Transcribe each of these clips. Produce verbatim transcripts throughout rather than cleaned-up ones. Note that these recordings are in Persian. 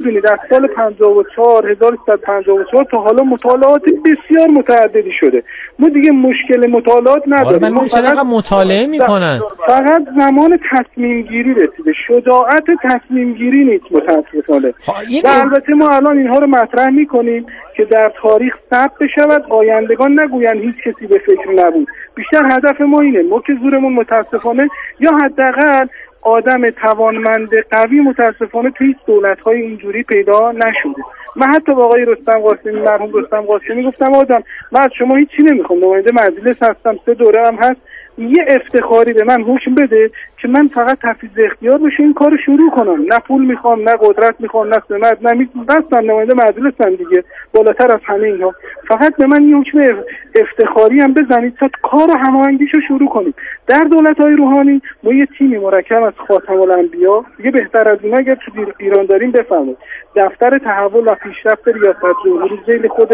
ببینید از سال پنجاه و چهار هزار و سیصد و پنجاه و چهار تا حالا مطالعات بسیار متعددی شده. ما دیگه مشکل مطالعات نداریم. ما فقط مطالعه میکنن، فقط زمان تصمیم گیری رسیده، شجاعت تصمیم گیری نیست متاسفانه. و البته ما الان اینها رو مطرح میکنیم که در تاریخ ثبت بشود، آیندگان نگویند هیچ کسی به فکر نبود. بیشتر هدف ما اینه، ما که زورمون متاسفانه یا حداقل آدم توانمند قوی متاسفانه توی دولت‌های اینجوری پیدا نشده. من حتی با آقای رستم قاسمی، مرحوم رستم قاسمی گفتم آدم من از شما هیچی نمیخوام، نماینده مجلس هستم، سه دوره هم هست، یه افتخاری به من حکم بده که من فقط تفویض اختیار بشه این کارو شروع کنم. نه پول میخوام، نه قدرت میخوام، نه سمت، نه میخوام، نماینده مجلسم دیگه، بالاتر از همه اینها. فقط به من این حکم افتخاری هم بزنید تا کارو هماهنگیشو شروع کنید. در دولت‌های روحانی ما یه تیمی مرکب از خاتم الانبیا، دیگه بهتر از اینا اگر تو ایران داریم بفهمید، دفتر تحول و پیشرفت ریاست جمهوری ذیل خود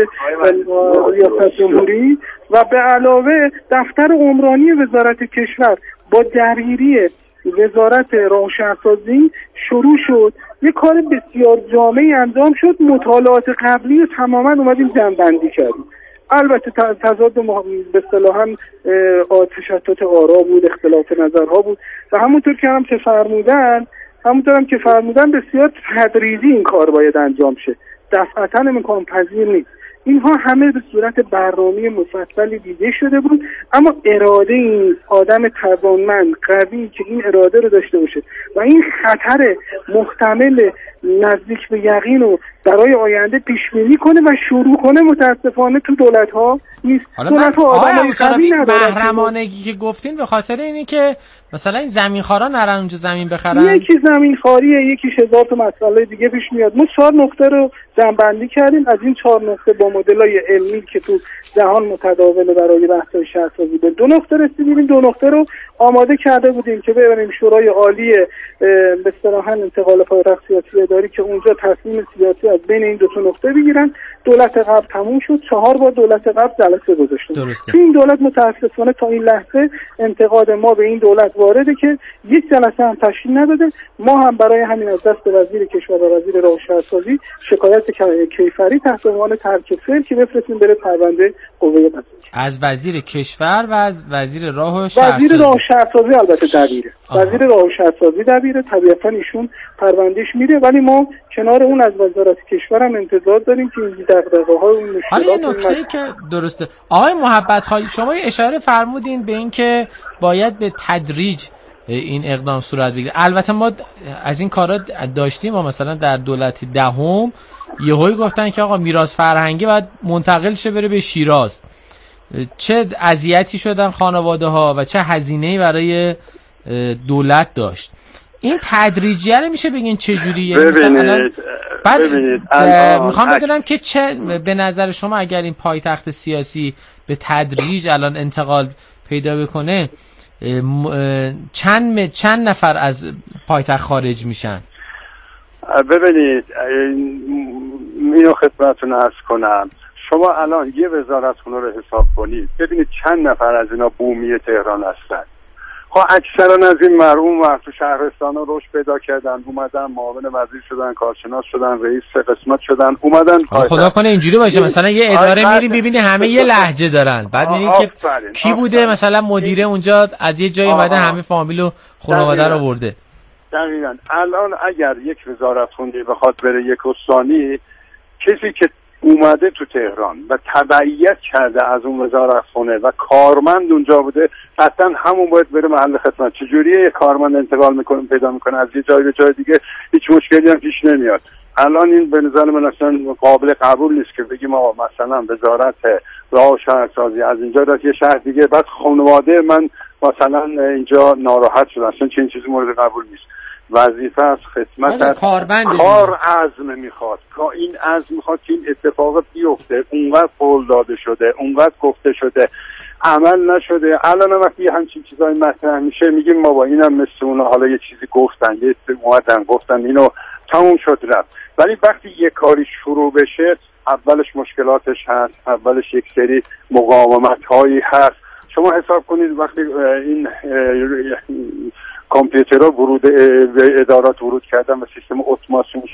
ریاست جمهوری و به علاوه دفتر عمرانی وزارت کشور با درگیری وزارت راه و شهرسازی شروع شد. یه کار بسیار جامعی انجام شد. مطالعات قبلی رو تماما اومدیم جمع‌بندی کردیم. البته تضاد به اصطلاحاً تشتت آرا بود، اختلاف نظرها بود و همونطور که هم که فرمودن همونطور هم که فرمودن بسیار تدریجی این کار باید انجام شه، دفعتاً امکان پذیر نیست. اینها همه به صورت برنامه مفصلی دیده شده بود، اما اراده این آدم توانمند قوی که این اراده رو داشته باشه و این خطر محتمل نزدیک به یقین رو برای آینده پیش بینی کنه و شروع کنه، متاسفانه تو دولت ها نیست. دولت ها آدمای قوی ندارن. محرمانگی که گفتین به خاطر اینی که مثلا این زمینخوارا نرن اونجا زمین بخرن، یکی زمینخواریه، یکیش هزار تا مسئله دیگه پیش میاد. ما چهار نقطه رو جمع‌بندی کردیم. از این چهار نقطه با مدل‌های علمی که تو جهان متداوله برای بحث‌های شهرسازی به دو نقطه رسیدیم. این دو نقطه رو آماده کرده بودیم که ببریم شورای عالی به اصطلاح انتقال پایتخت سیاسی اداری که اونجا تصمیم سیاسی از بین این دو تا نقطه بگیرن. دولت قبل تموم شد، چهار بار دولت قبل جلسه گذاشتیم. این دولت متاسفانه تا این لحظه انتقاد ما به این دولت وارده که یک جلسه هم تشکیل نداده. ما هم برای همین از دست وزیر کشور و وزیر راه و شهرسازی شکایت کیفری تحت عنوان ترک فعل که بفرستیم بره پرونده قوه قضاییه. از وزیر کشور و از وزیر راه و شهرسازی. وزیر راه و شهرسازی البته دبیره. وزیر راه و شهرسازی دبیره، طبیعتا ایشون پروندهش میره، ولی ما کنار اون از وزارت کشور هم انتظار داریم که این دغدغه‌ها و اون مشکلات. حالا یه نکته که درسته آقای محبت خواهی، شما اشاره فرمودین به این که باید به تدریج این اقدام صورت بگیره. البته ما از این کارا داشتیم، ما مثلا در دولت دهم یهویی گفتن که آقا میراث فرهنگی باید منتقل شه بره به شیراز. چه اذیتی شدن خانواده ها و چه هزینه‌ای برای دولت داشت. این تدریجیه رو میشه بگین چه جوریه؟ ببینید بعد میخوام بدونم که چه به نظر شما اگر این پایتخت سیاسی به تدریج الان انتقال پیدا بکنه چند چند نفر از پایتخت خارج میشن؟ ببینید اینو خدمتتون عرض کنم، شما الان یه وزارتخونه رو حساب کنید ببینید چند نفر از اینا بومی تهران هستن. خب اکثرا از این مرحوم و تو شهرستان ها رشد پیدا کردن، اومدن معاون وزیر شدن، کارشناس شدن، رئیس قسمت شدن، اومدن. خدا کنه اینجوری باشه مثلا یه اداره میری ببینی همه یه لهجه دارن، بعد میبینی که کی بوده مثلا مدیره اونجا از یه جایی اومده همه فامیل و خانواده رو آورده. دقیقاً الان اگر یک وزارتخونه بخواد بره یک استانی، کسی که اومده تو تهران و تبعیت کرده از اون وزارتخونه و کارمند اونجا بوده، قطعا همون باید بره محل خدمت. چجوریه یک کارمند انتقال میکنه پیدا میکنه از یه جای به جای دیگه؟ هیچ مشکلی هم پیش نمیاد. الان این به نظر من اصلا قابل قبول نیست که بگیم آقا مثلا وزارت راه و شهرسازی از اینجا داد یه شهر دیگه، بعد خانواده من مثلا اینجا ناراحت شد. اصلا چنین چیزی مورد قبول نیست. وظیفه از خدمت از کار عزم میخواد، این عزم میخواد که این اتفاق بیفته. اونقدر قول داده شده، اونقدر گفته شده، عمل نشده. الان وقتی همچین چیزایی مطرح میشه میگیم ما با اینم مثل اونا حالا یه چیزی گفتن، یه اومدن گفتن اینو تموم شد رفت. ولی وقتی یه کاری شروع بشه اولش مشکلاتش هست، اولش یک سری مقاومت هایی هست. شما حساب کنید وقتی این کامپیوترها ورود به ادارات ورود کردن و سیستم اتوماسیون شد،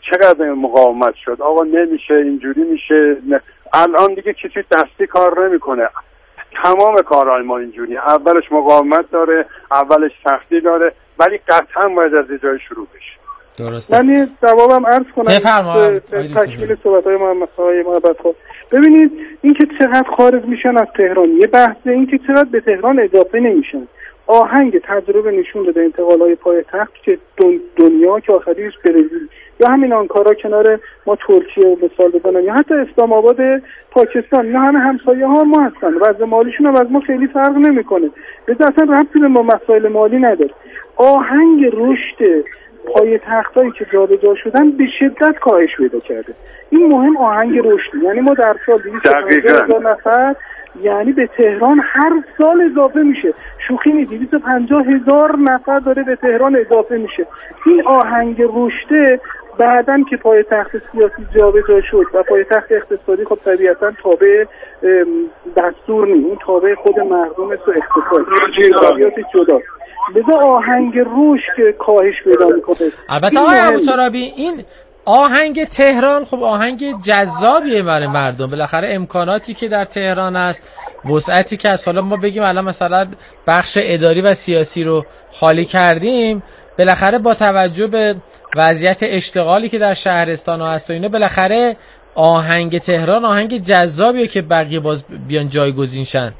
چقدر مقاومت شد، آقا نمیشه اینجوری میشه. الان دیگه کسی دستی کار نمیکنه، تمام کارهای ما اینجوری، اولش مقاومت داره، اولش سختی داره، ولی قطعا باید از جای شروع بشه. درسته. من جوابم عرض کنم بفرمایید تکمیل صحبت‌های محمد های محبت ها. ببینید این که چقدر خارج میشن از تهران یه بحثه، این که چقدر به تهران اضافه نمیشن. آهنگ تجربه نشون داده انتقال‌های پایتخت که دنیا که آخریش برزیل یا همین آنکارا کنار ما ترکیه مثال بزنم یا حتی اسلام آباد پاکستان، اینا همه همسایه ها ما هستن، وضع مالیشون هم از ما خیلی فرق نمیکنه، لذا اصلا ربطی به ما مسائل مالی نداره. آهنگ رشد پایتختایی که جابجا شدن به شدت کاهش پیدا کرده. این مهم آهنگ رشد، یعنی ما در سال دویست و پنجاه هزار نفر یعنی به تهران هر سال اضافه میشه. شوخی نیست، دویست و پنجاه هزار نفر داره به تهران اضافه میشه. این آهنگ رشد بعدن که پایتخت سیاسی جابجا شد و پایتخت اقتصادی خب طبیعتا تابع دستور نیست، اون تابع خود مردم است و اقتصاد جدا. لذا آهنگ رشد که کاهش پیدا میکنه. البته آقای ابوترابی این آهنگ تهران خب آهنگ جذابیه برای مردم، بالاخره امکاناتی که در تهران است، وسعتی که از حالا ما بگیم الان مثلا بخش اداری و سیاسی رو خالی کردیم، بالاخره با توجه به وضعیت اشتغالی که در شهرستان ها هست و اینا، بالاخره آهنگ تهران آهنگ جذابیه که بقیه باز بیان جایگزین شن.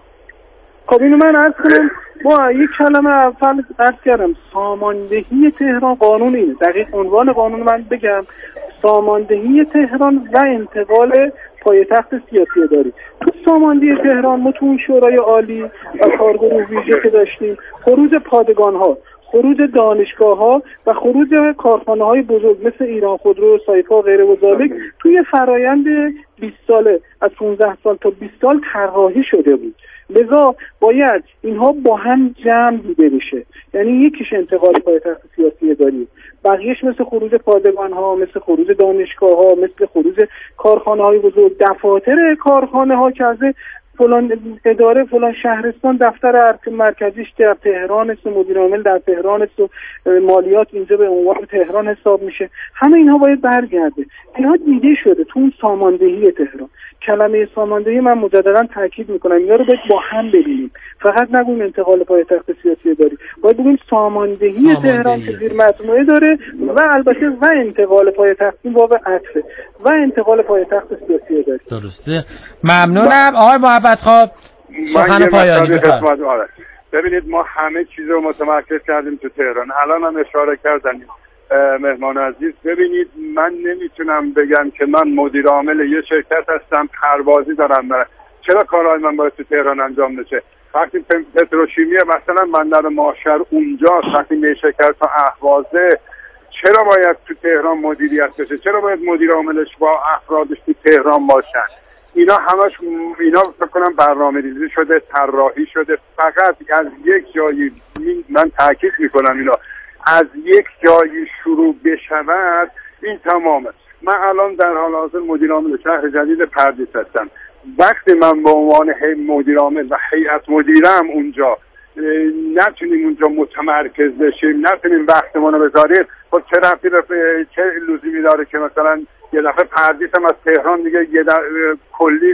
خب اینو من عرض کنم، ما یک کلمه اول عرض کردم، ساماندهی تهران قانون اینه، دقیق عنوان قانون من بگم، ساماندهی تهران و انتقال پایتخت سیاسی اداری. تو ساماندهی تهران ما تو اون شورای عالی و کارگروه ویژه که داشتیم، خروج پادگان ها، خروج دانشگاه ها و خروج کارخانه های بزرگ مثل ایران خودرو، سایپا و غیره و ذالک توی فرایند بیست ساله از پانزده سال تا بیست سال طراحی شده بود. لذا باید اینها با هم جمع دیده بشه، یعنی یکیش انتقال پایتخت سیاسی اداری، بقیهش مثل خروج پادگان ها، مثل خروج دانشگاه ها، مثل خروج کارخانه های بزرگ، دفاتر کارخانه ها که از فلان اداره فلان شهرستان دفتر ارکان مرکزیش در تهران است، مدیر عامل در تهران است و مالیات اینجا به عنوان تهران حساب میشه، همه اینها باید برگرده. اینها دیده شده تو اون ساماندهی تهران. کلمه ساماندهی من مجددا تاکید میکنم اینا رو باید با هم ببینیم، فقط نگویم انتقال پایتخت سیاسی اداری، باید بگیم ساماندهی, ساماندهی تهران که زیر مجموعه داره و البته و انتقال پایتخت این باب عطفه و انتقال پایتخت سیاسی اداری. درسته. ممنونم آقای محبت خواب. سخن پایانی بفرمایید. ببینید ما همه چیز رو متمرکز کردیم تو تهران، الان هم اشاره کردن مهمان عزیز. ببینید من نمیتونم بگم که من مدیر عامل یه شرکت هستم، پروازی دارم، چرا کارهای من باید تو تهران انجام بشه؟ وقتی پتروشیمی مثلا بندر ماشر اونجا، وقتی نیشکر تا اهوازه، چرا باید تو تهران مدیریت بشه؟ چرا باید مدیر عاملش با افرادش تو تهران باشن؟ اینا همش اینا فکر کنم برنامه‌ریزی شده، طراحی شده، فقط از یک جایی من تاکید میکنم اینا از یک جایی شروع بشود این تمامه. من الان در حال حاضر مدیر عامل شهر جدید پردیس هستم. وقتی من به عنوان مدیر عامل و هیئت مدیرم اونجا نتونیم اونجا متمرکز بشیم، نتونیم وقتمون رو بذاریم، خب چه رفتی چه لزومی داره که مثلا یه دفعه پردیس هم از تهران دیگه یه کلی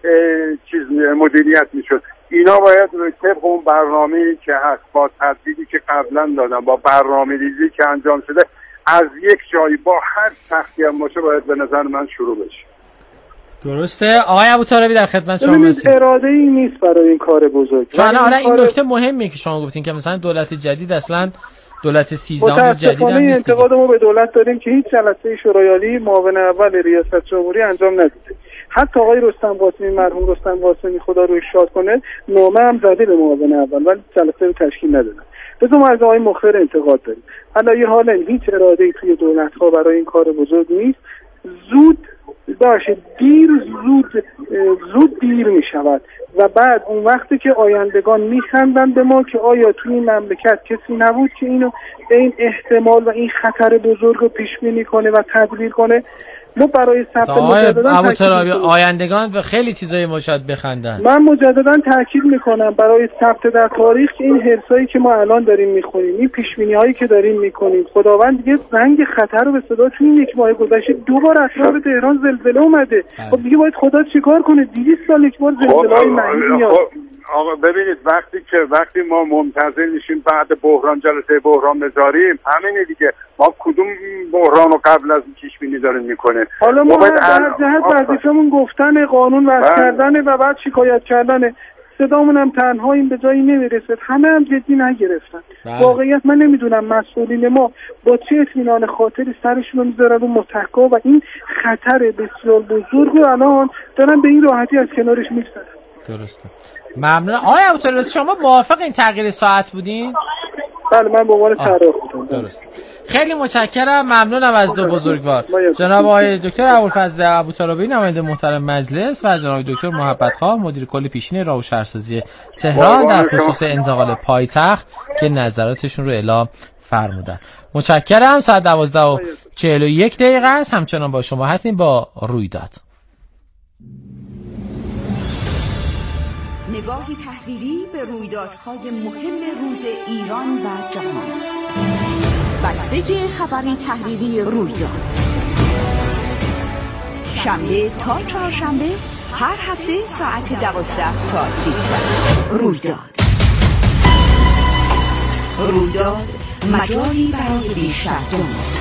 چیز مدیریت میشد. اینا باید طبق اون برنامه‌ای که هست، با تدبیری که قبلا دادم، با برنامه‌ریزی که انجام شده، از یک جایی با هر سختی هم باشه باید به نظر من شروع بشه. درسته. آقای ابوطالبی در خدمت شما هستیم. اراده ای نیست برای این کار بزرگ. چون آره این کار... نکته مهمی که شما گفتین که مثلا دولت جدید اصلا دولت سیزدهم جدید هم نیست. انتقاد ما به دولت داریم که هیچ جلسه شورای عالی معاون اول ریاست جمهوری انجام نداده. حتی آقای رستم قاسمی، مرحوم رستم قاسمی خدا رو شاد کنه، نامه هم زده به معاون اول ولی جلسه رو تشکیل ندادن. بذار ما از آقای مخبر انتقاد داریم. علی حالا هیچ اراده‌ای توی دولت‌ها برای این کار بزرگ نیست. زود باشه، دیر زود زود دیر می شود و بعد اون وقتی که آیندگان میخندن به ما که آیا توی این مملکت کسی نبود که اینو این احتمال و این خطر بزرگ رو پیش بینی کنه و تدبیر کنه. ما برای ثبت مجددا ابوترابی آیندگان به خیلی چیزای ما شاید بخندن. من مجددا تاکید میکنم برای ثبت در تاریخ این حرفایی که ما الان داریم میخونیم، این پیشبینی‌هایی که داریم میکنیم، خداوند دیگه زنگ خطر رو به صدا تو این یک ماه گذشته دو بار اطراف تهران زلزله اومده. خب دیگه باید خدا چیکار کنه؟ دویست سال یک بار زلزله‌های معنی میاد. آقا ببینید وقتی که وقتی ما منتظر میشیم بعد بحران جلسه بحران بذاریم، همینه دیگه. ما کدوم بحران رو قبل از پیش بینی داریم میکنه؟ حالا ما هر جهت وظیفمون گفتن قانون وضع کردنه و بعد شکایت کردنه. صدامون هم تنها این به جایی نمیرسه. همه هم جدی نگرفتن. واقعیت من نمیدونم مسئولین ما با چه اطمینان خاطری سرشون رو میذارن رو متکا و این خطر بسیار بزرگ رو الان دارن به این راحتی از کنارش میگذرن. درسته. ممنون. آقای ابوطالب شما موافق این تغییر ساعت بودین؟ بله من به عنوان طراح بودم. درست. خیلی متشکرم، ممنونم از دو بزرگوار، جناب آقای دکتر ابوالفضل ابوطالبی نماینده محترم مجلس و جناب دکتر محبت‌خواه مدیر کل پیشین راه و شهرسازی تهران در خصوص انتقال پایتخت که نظراتشون رو اعلام فرمودن. متشکرم. ساعت دوازده و چهل و یک دقیقه است. همچنان با شما هستیم با رویداد. نگاهی تحلیلی به رویدادهای مهم روز ایران و جهان. بستگی خبری تحلیلی رویداد شنبه تا چهارشنبه هر هفته ساعت دوازده تا سیزده. رویداد رویداد مجالی برای بیشتر دانستن.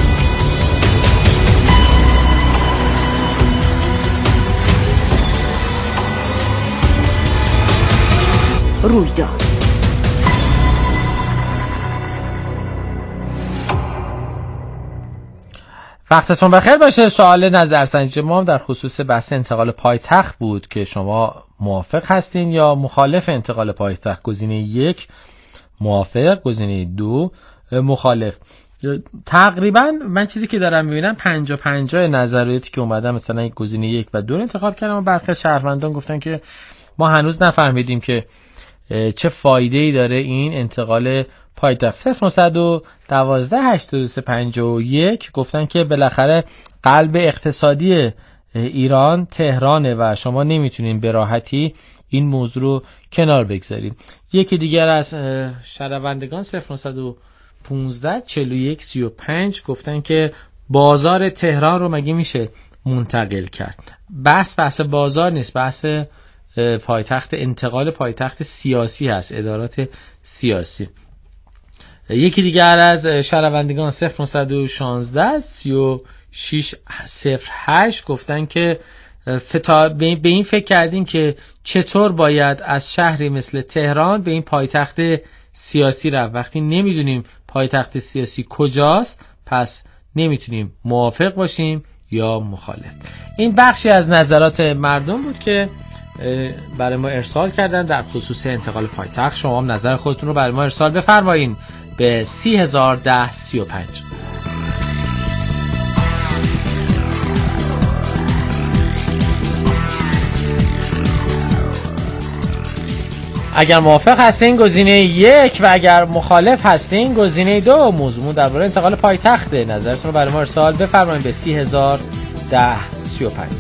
رویداد وقتتون بخیر باشه. سوال نظرسنجی ما در خصوص بحث انتقال پایتخت بود که شما موافق هستین یا مخالف انتقال پایتخت. گزینه یک موافق، گزینه دو مخالف. تقریبا من چیزی که دارم میبینم پنجاه پنجاه نظریاتی که اومدن مثلا گزینه یک و دو رو انتخاب کردم و برخی شهروندان گفتن که ما هنوز نفهمیدیم که چه فایده‌ای داره این انتقال پایتخت. صفر نهصد و دوازده هشتاد و سه پنجاه و یک گفتن که بالاخره قلب اقتصادی ایران تهرانه و شما نمیتونین به راحتی این موضوع رو کنار بگذارید. یکی دیگر از شنوندگان صفر نهصد و پانزده چهل و یک سی و پنج گفتن که بازار تهران رو مگه میشه منتقل کرد. بحث بحث بازار نیست، بحث پایتخت انتقال پایتخت سیاسی هست، ادارات سیاسی. یکی دیگر از شنوندگان صفر نهصد و شانزده سی و شش صفر هشت گفتن که فتا... به این فکر کردیم که چطور باید از شهری مثل تهران به این پایتخت سیاسی رفت. وقتی نمیدونیم پایتخت سیاسی کجاست پس نمیتونیم موافق باشیم یا مخالف. این بخشی از نظرات مردم بود که برای ما ارسال کردن در خصوص انتقال پایتخت. شما هم نظر خودتون رو برای ما ارسال بفرمایید به سی هزار ده سی و پنج. اگر موافق هستین گزینه یک و اگر مخالف هستین گزینه دو. موضوع درباره انتقال پایتخت، نظرتون رو برای ما ارسال بفرمایید به سی هزار ده سی و پنج.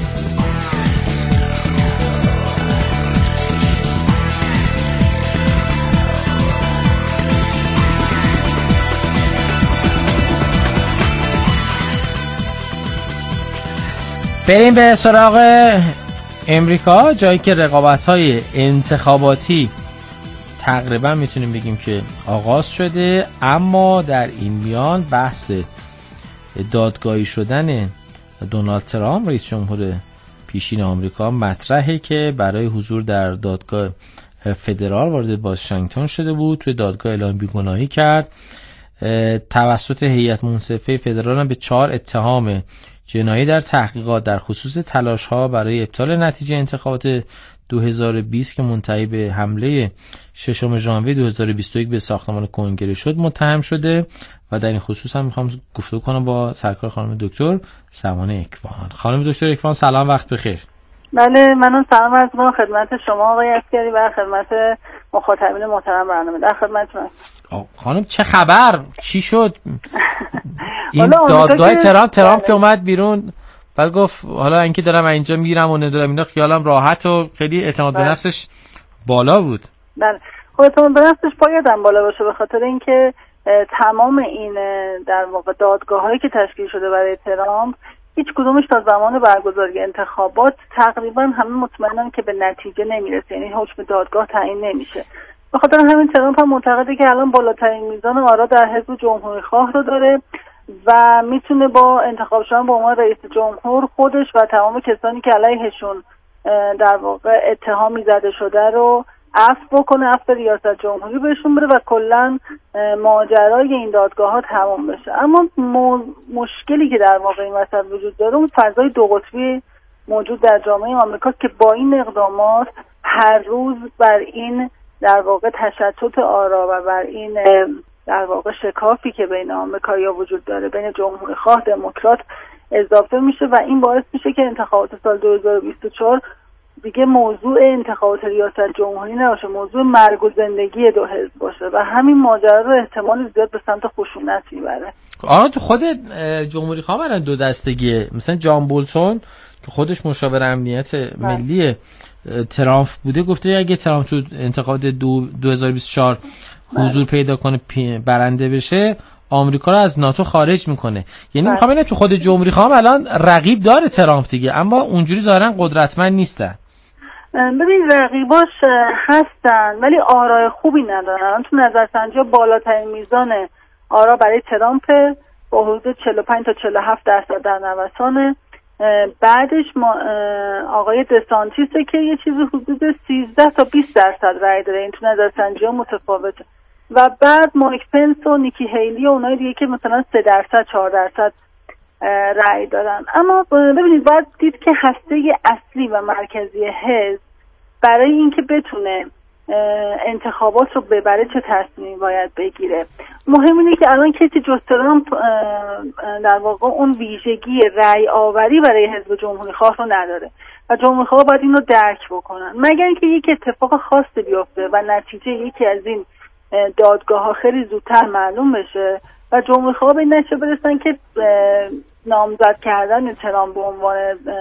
بریم به سراغ امریکا، جایی که رقابت‌های انتخاباتی تقریبا میتونیم بگیم که آغاز شده، اما در این میان بحث دادگاهی شدن دونالد ترامپ رئیس جمهور پیشین آمریکا مطرحه که برای حضور در دادگاه فدرال وارد واشنگتن شده بود. توی دادگاه اعلام بیگناهی کرد. توسط هیئت منصفه فدرال هم به چهار اتهام جنایی در تحقیقات در خصوص تلاش‌ها برای ابطال نتیجه انتخابات دو هزار و بیست که منتهی به حمله ششم ژانویه دو هزار و بیست و یک به ساختمان کنگره شد متهم شده و در این خصوص هم میخوام گفتگو کنم با سرکار خانم دکتر سمانه اکوان. خانم دکتر اکوان سلام، وقت بخیر. بله، منم سلام عرض می‌کنم خدمت شما آقای عسکری و خدمت مخاطبین محترم برنامه. در خدمتتون هستم. خانم چه خبر؟ چی شد؟ این دادگاه ترامپ ترامپ که اومد بیرون بعد گفت حالا اینکه دارم اینجا میرم و ندارم اینا خیالم راحت و خیلی اعتماد به نفسش بالا بود. بله خب اعتماد به نفسش باید هم بالا باشه به خاطر اینکه تمام این در واقع دادگاه‌هایی که تشکیل شده برای ترامپ هیچ کدومش تا زمان برگزاری انتخابات تقریبا همه مطمئنن که به نتیجه نمیرسه، یعنی حکم دادگاه تعیین نمیشه. به خاطر همین ترامپ هم معتقده که الان بالاترین میزان آرا در حزب جمهوری خواه رو داره و میتونه با انتخاب شدن به عنوان رئیس جمهور خودش و تمام کسانی که علیهشون در واقع اتهامی زده شده رو عفو بکنه، عفو ریاست جمهوری بهشون بره و کلا ماجرای این دادگاه ها تمام بشه. اما مشکلی که در واقع این وسط وجود داره اون فضای دو قطبی موجود در جامعه آمریکا که با این اقدامات هر روز بر این در واقع تشتت آرا و بر این در واقع شکافی که بین آمریکایی‌ها وجود داره بین جمهوری خواه دموکرات اضافه میشه و این باعث میشه که انتخابات سال دو هزار و بیست و چهار دیگه موضوع انتخابات ریاست جمهوری نباشه، موضوع مرگ و زندگی دو حزب باشه و همین ماجرا رو احتمال زیاد به سمت خشونت میبره. آره تو خود جمهوری خواه برن دو دستگیه، مثلا جان بولتون که خودش مشاور امنیت ملی ترامپ بوده گفته اگه ترامپ تو انتخابات دو هزار و بیست و چهار حضور پیدا کنه برنده بشه آمریکا رو از ناتو خارج میکنه. یعنی میخوام ببینم تو خود جمهوری خواه الان رقیب داره ترامپ دیگه اما اونجوری ظاهرا قدرتمند نیستن. ببین رقیباش هستن ولی آرای خوبی ندارن. الان تو نظرسنجی بالاترین میزان آرا برای ترامپ با حدود چهل و پنج تا چهل و هفت درصد در نوسانه. بعدش ما آقای دسانتیسه که یه چیزی حدود سیزده تا بیست درصد رای داره، این تو نظرسنجی ها متفاوته. و بعد مایک پنس و نیکی هیلی و اونای دیگه که مثلا سه درصد چهار درصد رای دارن. اما ببینید باید دید که هسته اصلی و مرکزی حزب برای اینکه بتونه انتخابات رو ببره چه تصمیمی باید بگیره. مهم اینه که الان کسی جز ترامپ در واقع اون ویژگی رأی آوری برای حزب جمهوری خواه رو نداره و جمهوری خواه باید این رو درک بکنن مگر اینکه یک اتفاق خاصی بیفته و نتیجه یکی از این دادگاه ها خیلی زودتر معلوم بشه و جمهوری خواه به این نتیجه برسن که نامزد کردن ترامپ به عنوان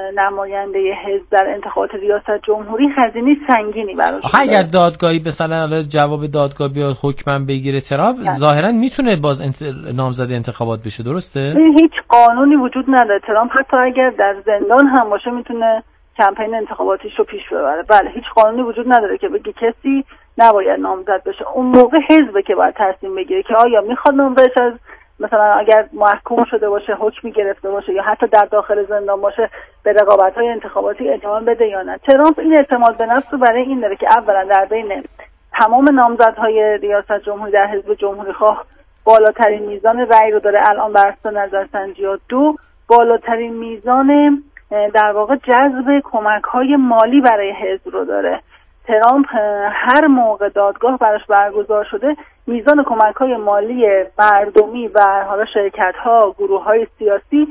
نماینده حزب در انتخابات ریاست جمهوری هزینه سنگینی براش. اگر دادگاهی مثلا جواب دادگاه بیاد حکمم بگیره ترامپ ظاهرا میتونه باز انت... نامزد انتخابات بشه، درسته؟ هیچ قانونی وجود نداره. ترامپ حتی اگر در زندان هم باشه میتونه کمپین انتخاباتیش رو پیش ببره. بله هیچ قانونی وجود نداره که بگه کسی نباید نامزد بشه. اون موقع حزبه که باید تصمیم بگیره که آیا میخواد نامزدش از مثلا اگر محکوم شده باشه حکمی گرفته باشه یا حتی در داخل زندان باشه به رقابت‌های انتخاباتی ادامه بده یا نه. ترامپ این اعتماد به نفس رو برای این داره که اولا در بین تمام نامزدهای ریاست جمهوری در حزب جمهوری خواه بالاترین میزان رأی رو داره الان بر اساس نظرسنجی‌ها. دو بالاترین میزان در واقع جذب کمک‌های مالی برای حزب رو داره. ترامپ هر موقع دادگاه براش برگزار شده میزان کمک‌های مالی مردمی و حالا شرکت‌ها گروه‌های سیاسی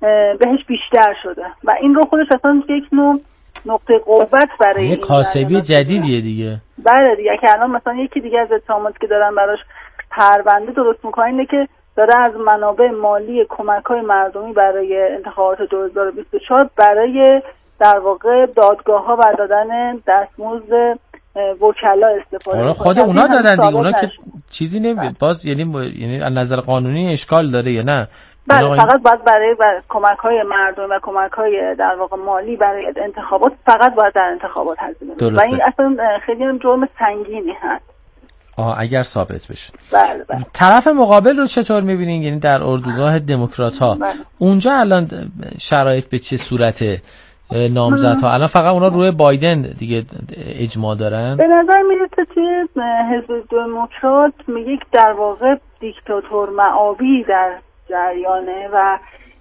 بهش بیشتر شده و این رو خودش اصلا یک نوع نقطه قوت برای یه کاسبی جدیدیه دیگه. بله دیگه که الان مثلا یکی دیگه از اتهاماتی که دارن براش پرونده درست می‌کنه اینه که داره از منابع مالی کمک‌های مردمی برای انتخابات دو هزار و بیست و چهار برای در واقع دادگاه‌ها و دادن دستمزد وکلا استفاده کنه. خود اونا دادن دیگه، اونا که چیزی نمیاد باز یعنی یعنی از نظر قانونی اشکال داره یا نه؟ بله فقط باید برای, برای کمک‌های مردم و کمک‌های در واقع مالی برای انتخابات فقط باید در انتخابات هزینه بشه و این اصلا خیلی هم جرم سنگینی هست. آه اگر ثابت بشه. بله بله. طرف مقابل رو چطور می‌بینین؟ یعنی در اردوگاه دموکرات‌ها بله. اونجا الان شرایط به چه صورته؟ نامزدها الان فقط اونا روی بایدن دیگه اجماع دارن. به نظر میاد توی حزب دموکرات یک در واقع دیکتاتور معابی در جریانه و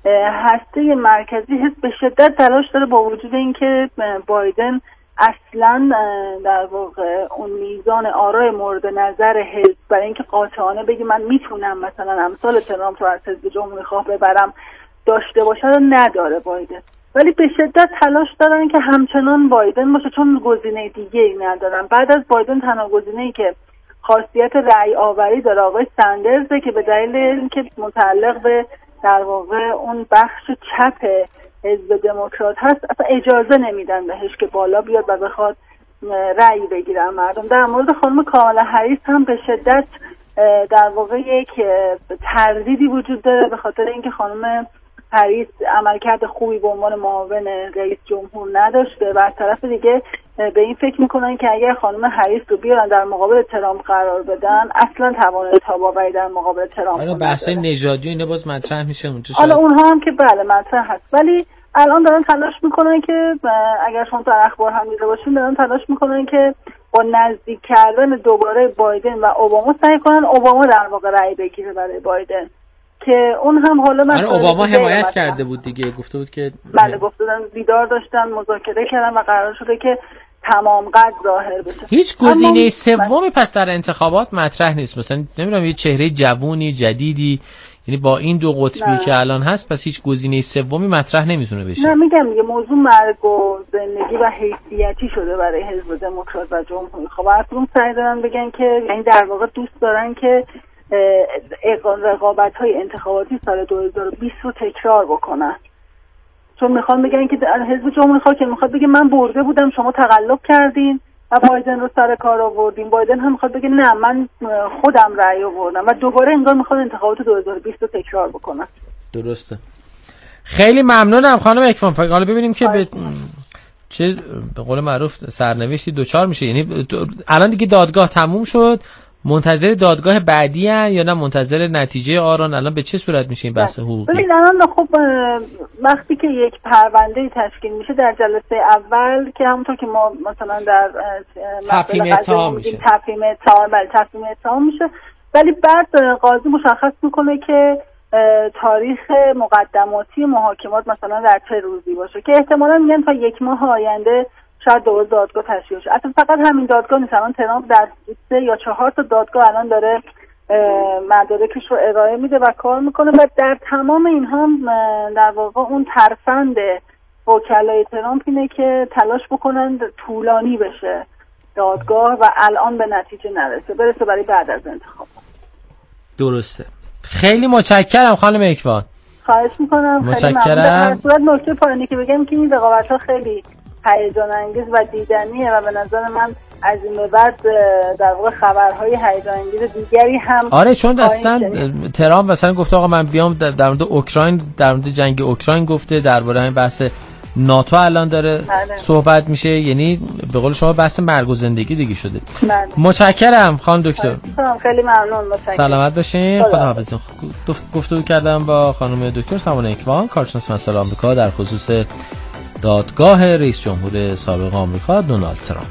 هسته مرکزی حزب به شدت تلاش داره با وجود اینکه بایدن اصلا در واقع اون میزان آرای مورد نظر حزب برای اینکه قاطعانه بگه من میتونم مثلا امثال ترامپ رو از حزب جمهوری خواه ببرم داشته باشه رو نداره بایدن، ولی به شدت تلاش دارن که همچنان بایدن باشه چون گزینه دیگه ای ندارن. بعد از بایدن تنها گزینه‌ای که خاصیت رأی آوری داره آقای سندرزه که به دلیل اینکه متعلق به در واقع اون بخش چپ حزب دموکرات هست اصلا اجازه نمیدن بهش که بالا بیاد و بخواد رأی بگیرن مردم. در مورد خانم کامالا هریس هم به شدت در واقع یک تردیدی وجود داره به خاطر اینکه خانم هریس عملکرد خوبی به عنوان معاون رئیس جمهور نداشته و از طرف دیگه به این فکر میکنن که اگر خانم هریس رو بیارن در مقابل ترامپ قرار بدن اصلا توان تاباوری در مقابل ترامپ حالا بحث نژادی اینا باز مطرح میشه اونجا. حالا اونها هم که بله مطرح هست، ولی الان دارن تلاش میکنن که اگر شما تو اخبار هم دیده باشین دارن تلاش میکنن که با نزدیک کردن دوباره بایدن و اوباما سعی کنن اوباما در واقع رأی بگیره برای بایدن که اون هم حالا من اوباما حمایت مثلا کرده بود دیگه، گفته بود که بله گفته بودن دیدار داشتن مذاکره کردن و قرار شده که تمام قد ظاهر بشه. هیچ گزینه سومی پس در انتخابات مطرح نیست؟ مثلا نمیدونم یه چهره جوونی جدیدی، یعنی با این دو قطبی که الان هست پس هیچ گزینه سومی مطرح نمیتونه بشه؟ نه میگم یه موضوع مرگ و زندگی و حیثیتی شده برای حزب دموکرات و جمهوری. خب اصلا سعی دارن بگن که یعنی در واقع دوست دارن که رقابت‌های انتخاباتی سال دو هزار و بیست رو تکرار بکنن، چون میخوان بگن که حزب جمهوری خواه که میخواد بگه من برده بودم شما تقلب کردین و بایدن رو سر کار آوردین، بایدن هم میخواد بگه نه من خودم رأی آوردم و دوباره انگار میخواد انتخابات دو هزار و بیست رو تکرار بکنن. درسته. خیلی ممنونم خانم اکوان. حالا ببینیم که به چه به قول معروف سرنوشتی دوچار میشه. یعنی الان دیگه دادگاه تموم شد، منتظر دادگاه بعدی هن یا نه منتظر نتیجه آران؟ الان به چه صورت میشه این بحث حقوقی؟ ببین الان خب وقتی که یک پرونده تشکیل میشه در جلسه اول که همونطور که ما مثلا در تفهیم اتهام میشه تفهیم اتهام بله تفهیم اتهام میشه، ولی بعد قاضی مشخص میکنه که تاریخ مقدماتی محاکمات مثلا در چه روزی باشه که احتمالاً میگن تا یک ماه آینده شاید دوباره دادگاه تشکیل شه. اصلا فقط همین دادگاه نیست، الان ترامپ در سه یا چهار تا دادگاه الان داره مدارکش رو ارائه میده و کار میکنه و در تمام اینها در واقع اون ترفند وکلای ترامپ اینه که تلاش بکنن طولانی بشه دادگاه و الان به نتیجه نرسه، برسه برای بعد از انتخاب. درسته. خیلی متشکرم خانم اکوان. خواهش میکنم. متشکرم. در صورت نکته پایانی که بگم که این رقابت‌ها خیلی هیجان انگیز و دیدنیه و به نظر من از این به بعد در واقع خبرهای هیجان انگیز دیگری هم آره، چون اصلا ترامپ مثلا گفته آقا من بیام در مورد اوکراین، در مورد جنگ اوکراین گفته، درباره همین بحث ناتو الان داره بله. صحبت میشه، یعنی به قول شما بحث مرگ و زندگی دیگه شده. بله. متشکرم خانم دکتر. خیلی ممنون. متشکرم. سلامت باشین. خداحافظ. گفتگو کردم با خانم دکتر سامانه اکوان، کارشناس مسائل آمریکا در خصوص دادگاه رئیس جمهور سابق آمریکا دونالد ترامپ.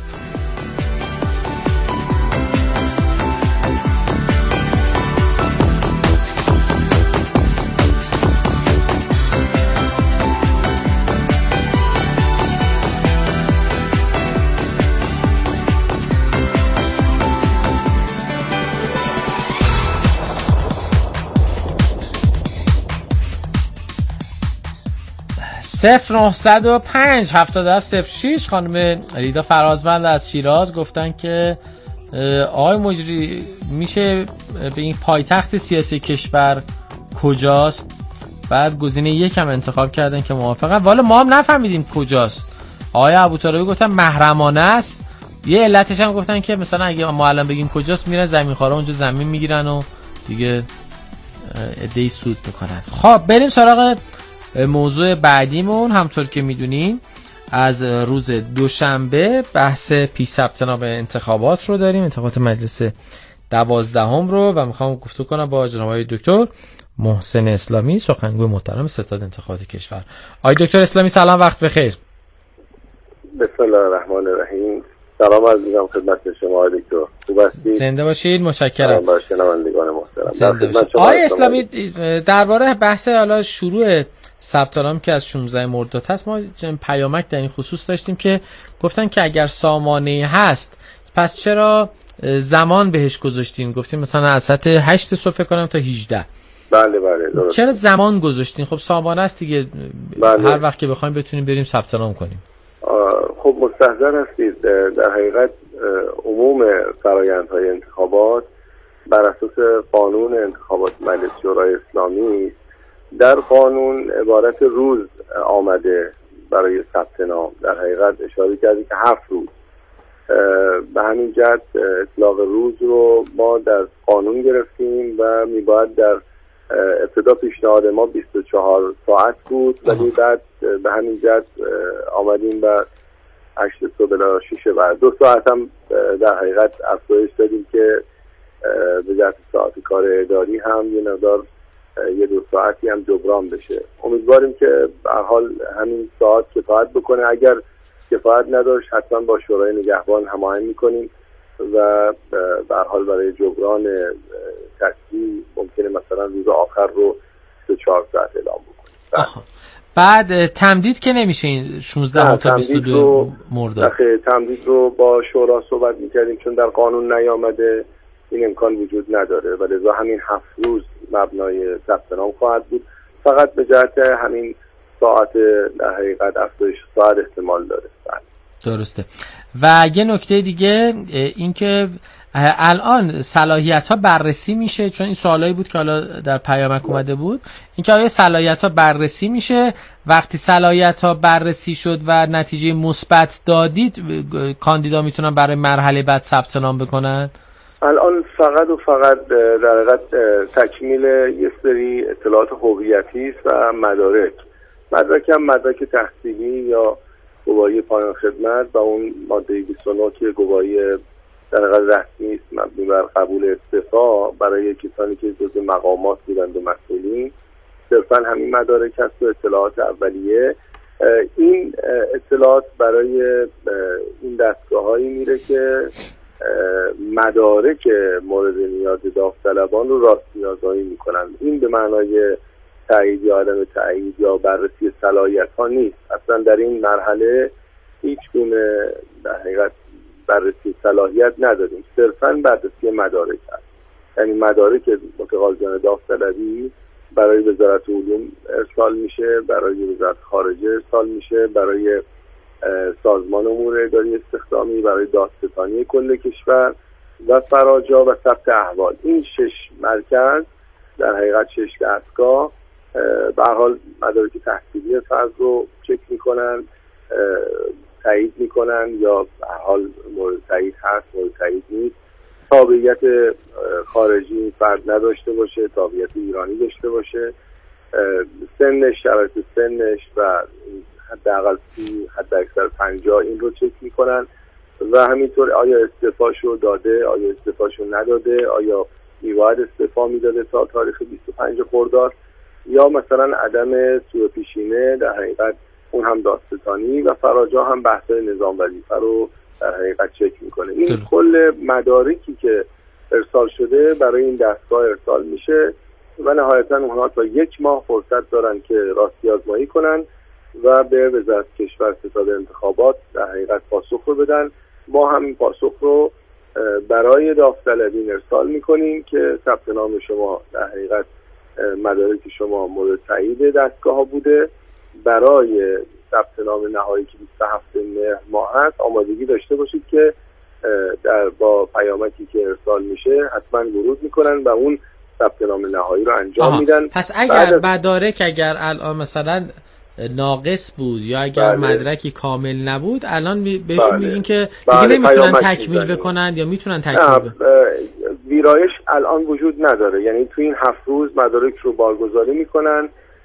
صفر نهصد و پنج هفتاد و هفت صفر شش. خانم ریدا فرازمند از شیراز گفتن که آقای مجری میشه به این پایتخت سیاسی کشور کجاست؟ بعد گزینه یکم انتخاب کردن که موافقن، والا ما هم نفهمیدیم کجاست. آقای ابوطالبی گفتن محرمانه است. یه علتش هم گفتن که مثلا اگه ما الان بگیم کجاست میرن زمینخوارا اونجا زمین میگیرن و دیگه عده‌ای سود میکنن. خب بریم سراغ موضوع بعدیمون. همطور که میدونین از روز دوشنبه بحث پیش ثبت نام انتخابات رو داریم، انتخابات مجلس دوازدهم رو، و میخوام گفتگو کنم با جناب آقای دکتر محسن اسلامی، سخنگوی محترم ستاد انتخابات کشور. آقای دکتر اسلامی سلام، وقت بخیر. بسم الله الرحمن الرحیم. سلام عزیزم خدمت شما آقای دکتر. خوب هستید؟ زنده باشید. متشکرم. با شنوندگان محترم. آقای اسلامی درباره بحث حالا شروع ثبت نام که از شانزده مرداد هست، ما پیامک در این خصوص داشتیم که گفتن که اگر سامانه هست پس چرا زمان بهش گذاشتین؟ گفتیم مثلا از ساعت هشت صبح فکر کنم تا هجده. بله بله درست. چرا زمان گذاشتین؟ خب سامانه است دیگه. بله. هر وقت که بخوایم بتونیم بریم ثبت نام کنیم. خب مستحضر هستید، در حقیقت عموم فرآیندهای انتخابات بر اساس قانون انتخابات مجلس شورای اسلامی در قانون عبارت روز آمده برای ثبت نام. در حقیقت اشاره کردی که هفت روز. به همین جهت اطلاق روز رو ما در قانون گرفتیم و میباید در ابتدا پیشنهاد ما بیست و چهار ساعت بود، ولی بعد به همین جهت آمدیم و هشت صبح تا شش بعد دو ساعت هم در حقیقت افزایش دادیم که به جهت ساعت کار اداری هم یه مقدار یه دو ساعتی هم جبران بشه. امیدواریم که به هر حال همین ساعت کفایت بکنه. اگر کفایت نداشت حتما با شورای نگهبان هماهنگ میکنیم و به هر حال برای جبران تصویب ممکنه مثلا روز آخر رو سه چهار ساعت اعلام بکنیم. بعد تمدید که نمیشه این شانزده تا بیست و دو مرداد؟ تمدید رو با شورا صحبت میکردیم، چون در قانون نیامده این امکان وجود نداره و لذا همین هفت روز مبنای ثبت نام خواهد بود. فقط به جهت همین ساعت در حقیقت افزایش ساعت احتمال داره. درسته. و یه نکته دیگه این که الان صلاحیت ها بررسی میشه، چون این سوالایی بود که حالا در پیامک اومده بود، این که آیا صلاحیت ها بررسی میشه؟ وقتی صلاحیت ها بررسی شد و نتیجه مثبت دادید کاندیدا میتونن برای مرحله بعد ثبت نام بکنن؟ الان فقط و فقط در حقیقت تکمیل یه سری اطلاعات هویتی است و مدارک. مدرک هم مدرک تحصیلی یا گواهی پایان خدمت و اون ماده بیست و نه که گواهی در حقیقت رسمی است مبنی بر قبول استعفا برای کسانی که جزو مقامات بودند و مسئولین. صرفا همین مدارک هست و اطلاعات اولیه. این اطلاعات برای این دستگاه‌هایی میره که مدارک مورد نیاز داوطلبان رو راستی آزمایی میکنن. این به معنای تایید یا عدم تایید یا بررسی صلاحیت ها نیست. اصلا در این مرحله هیچ گونه در حقیقت بررسی صلاحیت نداریم، صرفا بررسی مدارک هست. یعنی مدارک متقاضیان داوطلبی برای وزارت علوم ارسال میشه، برای وزارت خارجه ارسال میشه، برای سازمان امور اداری استخدامی، برای دادستانی کل کشور و فراجا و ثبت احوال. این شش مرکز در حقیقت شش دستگاه به هر حال مدارک تحصیلی فرد رو چک میکنن، تایید میکنن یا به هر حال مورد تایید هست، مورد تایید نیست. تابعیت خارجی فرد نداشته باشه، تابعیت ایرانی داشته باشه، سنش، شرایط سنش و حداقل سی، حد اکثر پنجاه این رو چک میکنن و همینطور آیا استعفاشو داده، آیا استعفاشو نداده، آیا میباید استعفا میداده تا تاریخ بیست و پنج خرداد یا مثلا عدم سوء پیشینه. در حقیقت اون هم دادستانی و فراجا هم بحث‌های نظام وظیفه رو در حقیقت چک میکنه. این دل. کل مدارکی که ارسال شده برای این دستگاه ارسال میشه و نهایتا اونها تا یک ماه فرصت دارن که راستی آزمایی کنن و به وزارت کشور ستاد انتخابات در حقیقت پاسخ رو بدن. ما هم این پاسخ رو برای داوطلبین ارسال میکنیم که ثبت نام شما در حقیقت مدارک شما مورد تایید دستگاه ها بوده. برای ثبت نام نهایی که بیست و هفتم مهر ماه هست آمادگی داشته باشید که در با پیامکی که ارسال میشه حتما ورود میکنن و اون ثبت نام نهایی رو انجام آها. میدن. پس اگر مدارک اگر الان مثلا ناقص بود یا اگر بله. مدرکی کامل نبود الان بهشون بله. میگین که دیگه بله. نمیتونن تکمیل میزنیم. بکنن یا میتونن تکمیل بکنن؟ ویرایش الان وجود نداره. یعنی تو این هفت روز مدارک رو بارگذاری میکنن.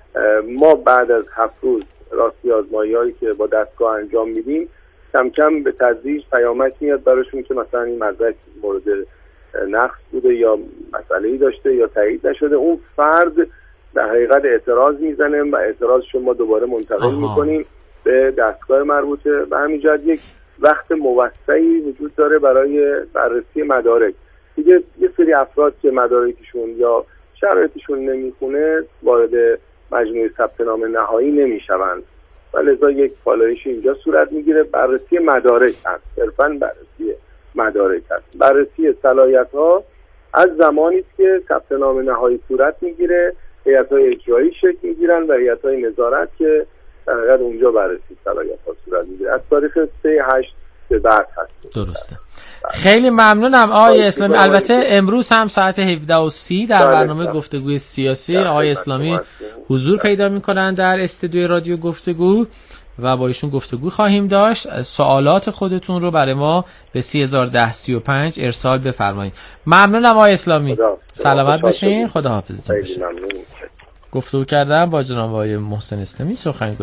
ما بعد از هفت روز راستی آزمایی هایی که با دستگاه انجام میدیم کم کم به تدریج پیامک میاد براشون که مثلا این مدرک مورد نقص بوده یا مسئله‌ای داشته یا تایید نشده. اون فرد در حقیقت اعتراض میزنه و اعتراض شما دوباره منتقل آها. میکنیم به دستگاه مربوطه. به همین جهت یک وقت موسعی وجود داره برای بررسی مدارک. دیگه یه سری افراد که مدارکشون یا شرایطشون نمیخونه وارد مجموعه ثبت نام نهایی نمیشوند و لذا یک پالایش اینجا صورت میگیره. بررسی مدارک هست، صرفاً بررسی مدارک هست. بررسی صلاحیت ها از زمانی است که ثبت نام نهایی صورت میگیره، هیئت‌های اجرایی شکل میگیرن و هیئت‌های نظارت که در اونجا بررسی صلاحیت ها صورت میگیره. از تاریخ سه هشت به بعد هست. درسته. خیلی ممنونم آقای اسلامی. البته امروز هم ساعت هفده و سی در برنامه گفتگوی سیاسی آقای اسلامی حضور پیدا میکنن در استودیوی رادیو گفتگو و با ایشون گفتگو خواهیم داشت. سوالات خودتون رو برای ما به سی هزار و ده سی و پنج ارسال بفرمایید. ممنونم آقای اسلامی. سلامت باشین. خدا حافظتون باشه. گفتگو کردم با جناب آقای محسن اسلامی، سخنگوی